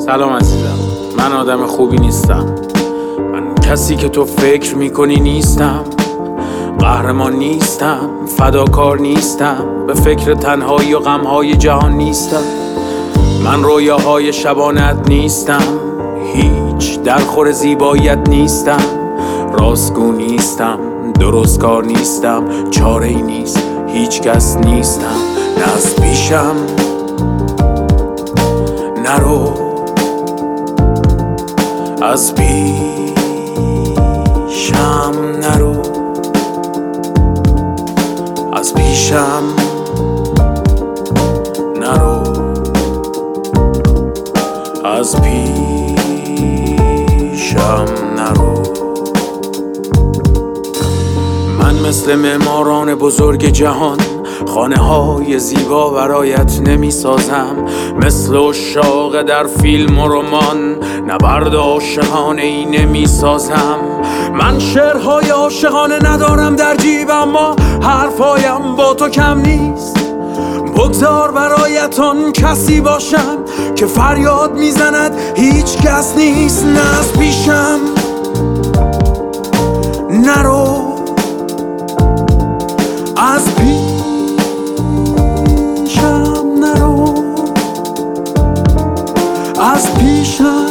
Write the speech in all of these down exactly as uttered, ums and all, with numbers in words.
سلام عزیزم، من آدم خوبی نیستم. من کسی که تو فکر میکنی نیستم. قهرمان نیستم، فداکار نیستم، به فکر تنهایی و غمهای جهان نیستم. من رویاهای شبانت نیستم، هیچ درخور زیباییت نیستم. راستگو نیستم، درست کار نیستم، چاره ای نیست، هیچ کس نیستم. نه از پیشم نرو، از پیشم نرو، از پیشم نرو، از پیشم نرو. من مثل معماران بزرگ جهان خانه های زیبا برایت نمی سازم. مثل عشاق در فیلم و رمان نبرد عاشقانه ای نمی سازم. من شعرهای عاشقانه ندارم در جیب، اما حرفایم با تو کم نیست. بگذار برایت آن کسی باشم که فریاد میزند هیچ کس نیست. نه از پیشم نرو، از پیشم نرو، از پیشم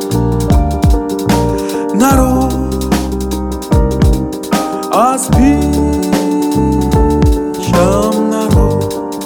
نرو، از پیشم نرو.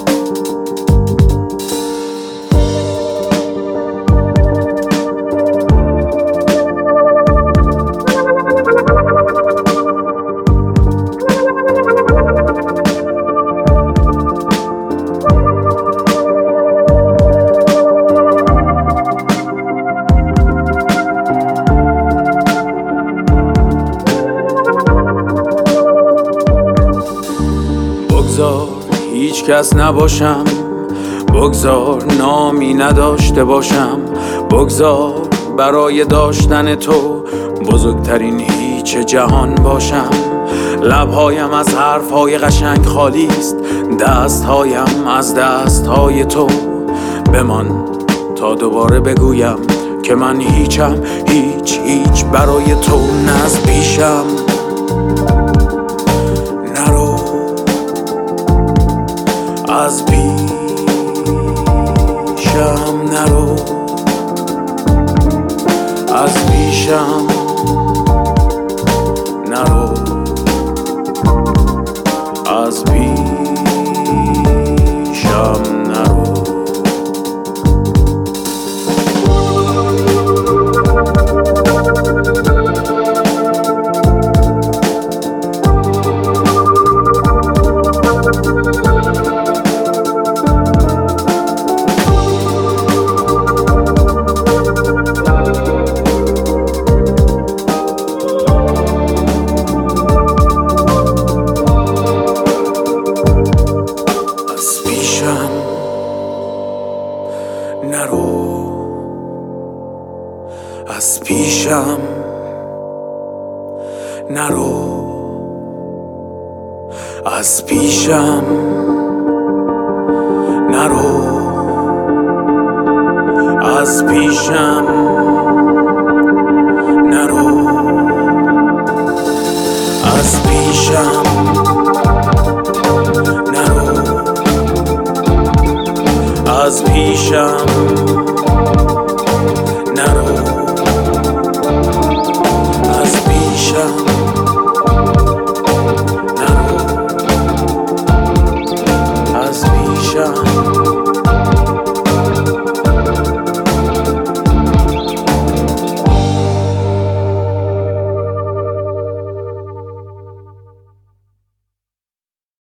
بگذار هیچ کس نباشم، بگذار نامی نداشته باشم، بگذار برای داشتن تو بزرگترین هیچ جهان باشم. لبهایم از حرفهای قشنگ خالی است، دستهایم از دستهای تو. بمان تا دوباره بگویم که من هیچم، هیچ هیچ برای تو. نه از پیشم نرو، از پیشم نرو، از پیشم نرو، از پیشم نرو. نرو، از پیشم نرو، از پیشم نرو، از پیشم